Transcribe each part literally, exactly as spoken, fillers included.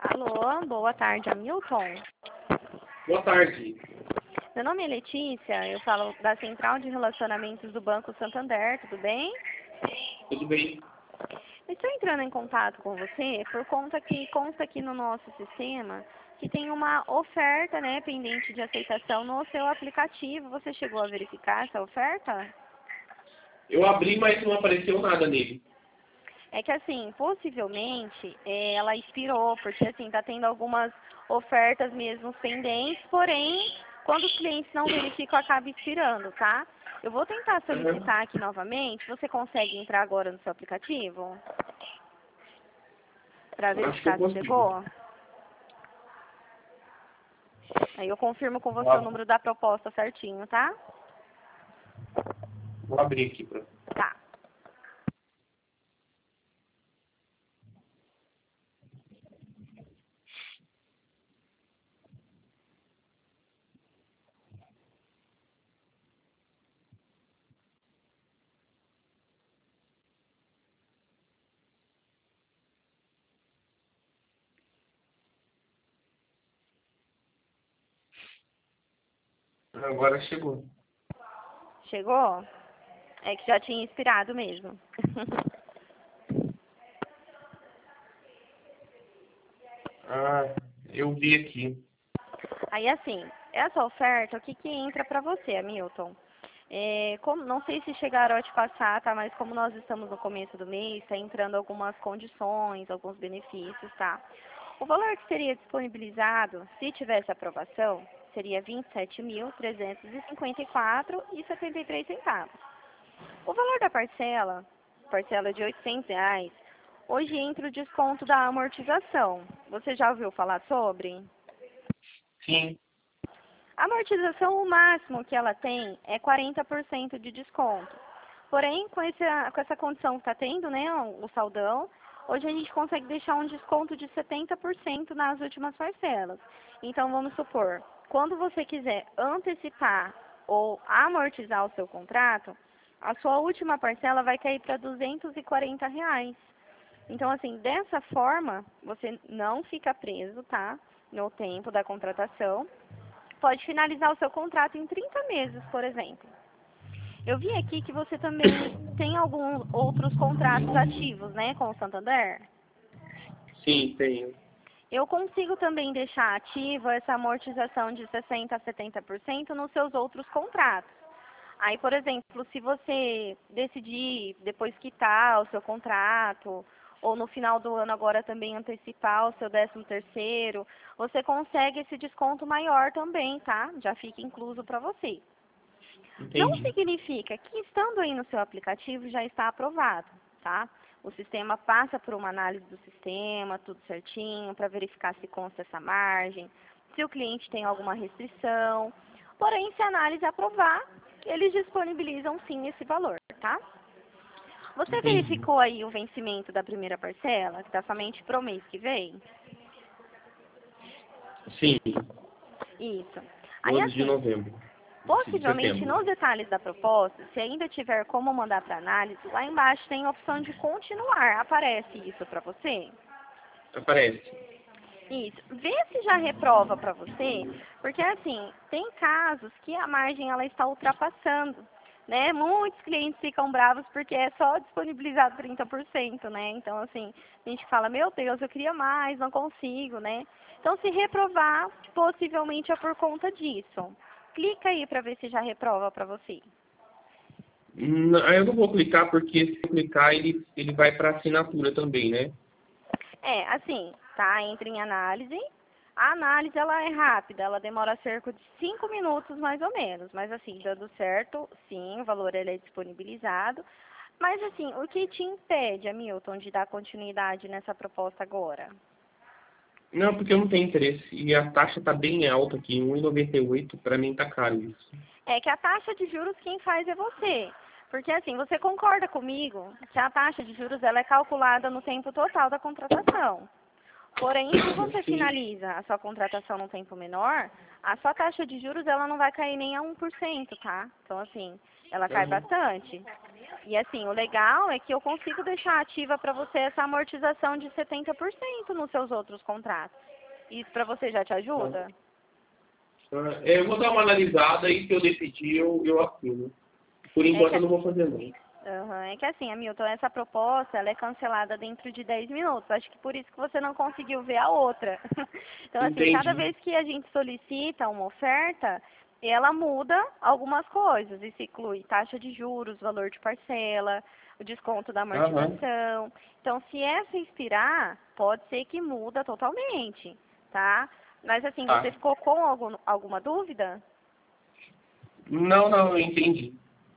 Alô, boa tarde, Hamilton. Boa tarde. Meu nome é Letícia, eu falo da Central de Relacionamentos do Banco Santander, tudo bem? Tudo bem? Estou entrando em contato com você por conta que consta aqui no nosso sistema que tem uma oferta, né, pendente de aceitação no seu aplicativo. Você chegou a verificar essa oferta? Eu abri, mas não apareceu nada nele. É que assim, possivelmente eh, ela expirou, porque assim, está tendo algumas ofertas mesmo pendentes, porém, quando os clientes não verificam, acaba expirando, tá? Eu vou tentar solicitar aqui novamente. Você consegue entrar agora no seu aplicativo? Para Acho que eu verificar se consigo. chegou? Aí eu confirmo com você Vou o número da proposta certinho, tá? Vou abrir aqui pra... Tá. Agora chegou. Chegou? É que já tinha expirado mesmo. Ah, eu vi aqui. Aí assim, essa oferta, o que que entra para você, Hamilton? É, como, não sei se chegaram a te passar, tá? Mas como nós estamos no começo do mês, está entrando algumas condições, alguns benefícios, tá? O valor que seria disponibilizado, se tivesse aprovação, seria vinte e sete mil, trezentos e cinquenta e quatro reais e setenta e três centavos. O valor da parcela, parcela de oitocentos reais, hoje entra o desconto da amortização. Você já ouviu falar sobre? Sim. A amortização, o máximo que ela tem é quarenta por cento de desconto. Porém, com essa, com essa condição que está tendo, né, o saldão, hoje a gente consegue deixar um desconto de setenta por cento nas últimas parcelas. Então, vamos supor, quando você quiser antecipar ou amortizar o seu contrato, a sua última parcela vai cair para duzentos e quarenta reais. Então, assim, dessa forma, você não fica preso, tá, no tempo da contratação. Pode finalizar o seu contrato em trinta meses, por exemplo. Eu vi aqui que você também tem alguns outros contratos ativos, né, com o Santander. Sim, tenho. Eu consigo também deixar ativa essa amortização de sessenta por cento a setenta por cento nos seus outros contratos. Aí, por exemplo, se você decidir depois quitar o seu contrato, ou no final do ano agora também antecipar o seu décimo terceiro, você consegue esse desconto maior também, tá? Já fica incluso para você. Não Entendi. significa que estando aí no seu aplicativo já está aprovado, tá? O sistema passa por uma análise do sistema, tudo certinho, para verificar se consta essa margem, se o cliente tem alguma restrição. Porém, se a análise aprovar, eles disponibilizam sim esse valor, tá? Você Entendi. verificou aí o vencimento da primeira parcela, que está somente para o mês que vem? Sim. Isso. Aí doze de assim, novembro. De possivelmente setembro. nos detalhes da proposta, se ainda tiver como mandar para análise, lá embaixo tem a opção de continuar. Aparece isso para você? Aparece. Isso. Vê se já reprova para você, porque assim, tem casos que a margem ela está ultrapassando, né? Muitos clientes ficam bravos porque é só disponibilizado trinta por cento, né? Então assim, a gente fala, meu Deus, eu queria mais, não consigo, né? Então se reprovar, possivelmente é por conta disso. Clica aí para ver se já reprova para você. Não, eu não vou clicar porque se eu clicar ele, ele vai para assinatura também, né? É, assim, tá? Entra em análise. A análise, ela é rápida, ela demora cerca de cinco minutos, mais ou menos. Mas, assim, dando certo, sim, o valor ele é disponibilizado. Mas, assim, o que te impede, Hamilton, de dar continuidade nessa proposta agora? Não, porque eu não tenho interesse. E a taxa tá bem alta aqui, um e noventa e oito, para mim tá caro isso. É que a taxa de juros quem faz é você. Porque, assim, você concorda comigo que a taxa de juros ela é calculada no tempo total da contratação. Porém, se você Sim, finaliza a sua contratação num tempo menor, a sua taxa de juros ela não vai cair nem a um por cento, tá? Então, assim, ela cai aham, bastante. E assim, o legal é que eu consigo deixar ativa para você essa amortização de setenta por cento nos seus outros contratos. Isso para você já te ajuda? Ah, é, eu vou dar uma analisada e se eu decidir, eu, eu assino. Por É enquanto que, eu não vou fazer não. uhum, é que assim, Hamilton, essa proposta ela é cancelada dentro de dez minutos. Acho que por isso que você não conseguiu ver a outra. Então, assim, cada Entendi. vez que a gente solicita uma oferta, ela muda algumas coisas. Isso inclui taxa de juros, valor de parcela, o desconto da Aham. amortização. Então, se essa expirar, pode ser que muda totalmente, tá? Mas assim, você Tá. ficou com algum, alguma dúvida? Não, não, eu entendi.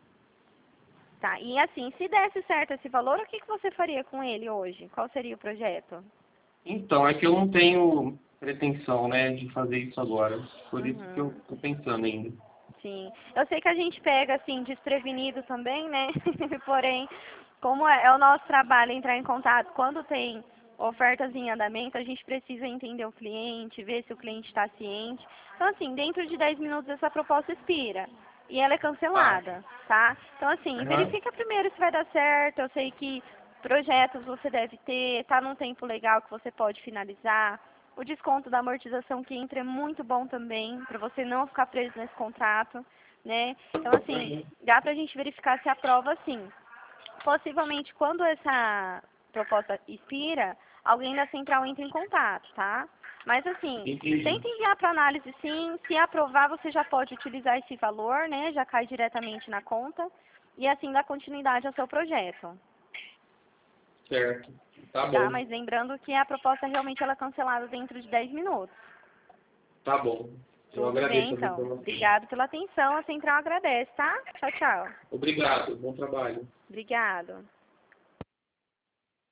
Tá, e assim, se desse certo esse valor, o que, que você faria com ele hoje? Qual seria o projeto? Então, é que eu não tenho pretensão, né, de fazer isso agora. Por isso que eu Uhum, tô pensando ainda. sim. Eu sei que a gente pega, assim, desprevenido também, né? Porém, como é, é o nosso trabalho entrar em contato quando tem ofertas em andamento, a gente precisa entender o cliente, ver se o cliente está ciente. Então, assim, dentro de dez minutos essa proposta expira. E ela é Tá. cancelada, tá? Então, assim, Aham. verifica primeiro se vai dar certo. Eu sei que projetos você deve ter, tá num tempo legal que você pode finalizar. O desconto da amortização que entra é muito bom também, para você não ficar preso nesse contrato, né? Então, assim, Uhum. dá pra gente verificar se aprova sim. Possivelmente, quando essa proposta expira, alguém da central entra em contato, tá? Mas, assim, Entendi. tenta enviar para análise sim. Se aprovar, você já pode utilizar esse valor, né? Já cai diretamente na conta. E assim dá continuidade ao seu projeto, Certo. Tá tá? bom. Mas lembrando que a proposta realmente ela é cancelada dentro de dez minutos. Tá bom. Eu Tudo bem, agradeço as então. informações. Obrigado pela atenção. A central agradece, tá? Tchau, tchau. Obrigado. Bom trabalho. Obrigado.